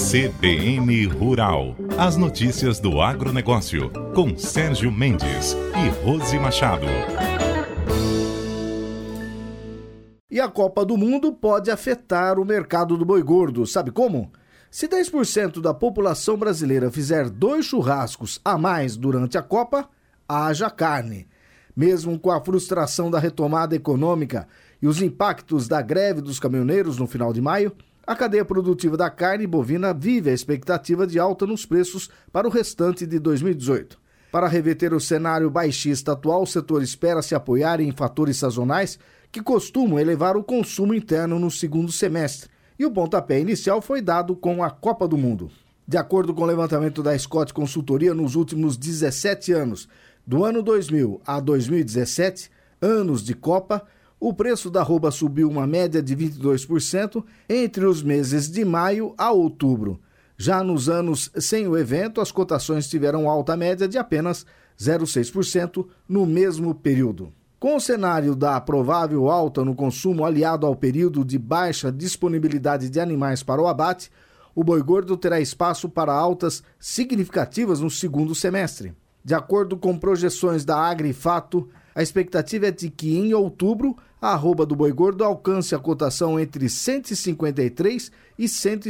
CBN Rural. As notícias do agronegócio, com Sérgio Mendes e Rose Machado. E a Copa do Mundo pode afetar o mercado do boi gordo. Sabe como? Se 10% da população brasileira fizer 2 churrascos a mais durante a Copa, haja carne. Mesmo com a frustração da retomada econômica e os impactos da greve dos caminhoneiros no final de maio, a cadeia produtiva da carne bovina vive a expectativa de alta nos preços para o restante de 2018. Para reverter o cenário baixista atual, o setor espera se apoiar em fatores sazonais que costumam elevar o consumo interno no segundo semestre. E o pontapé inicial foi dado com a Copa do Mundo. De acordo com o levantamento da Scott Consultoria, nos últimos 17 anos, do ano 2000 a 2017, anos de Copa, o preço da arroba subiu uma média de 22% entre os meses de maio a outubro. Já nos anos sem o evento, as cotações tiveram alta média de apenas 0,6% no mesmo período. Com o cenário da provável alta no consumo aliado ao período de baixa disponibilidade de animais para o abate, o boi gordo terá espaço para altas significativas no segundo semestre. De acordo com projeções da Agrifato, a expectativa é de que em outubro a arroba do boi gordo alcance a cotação entre R$ 153 e R$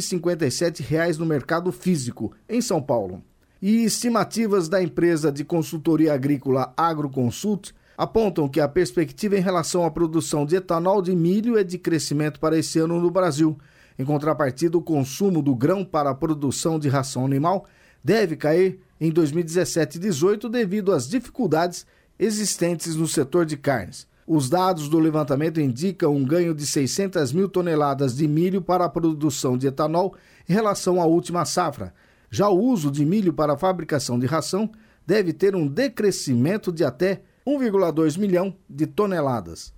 157 no mercado físico, em São Paulo. E estimativas da empresa de consultoria agrícola Agroconsult apontam que a perspectiva em relação à produção de etanol de milho é de crescimento para esse ano no Brasil. Em contrapartida, o consumo do grão para a produção de ração animal deve cair em 2017 e 2018 devido às dificuldades existentes no setor de carnes. Os dados do levantamento indicam um ganho de 600 mil toneladas de milho para a produção de etanol em relação à última safra. Já o uso de milho para a fabricação de ração deve ter um decrescimento de até 1,2 milhão de toneladas.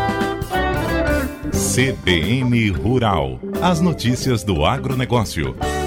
CBN Rural. As notícias do agronegócio,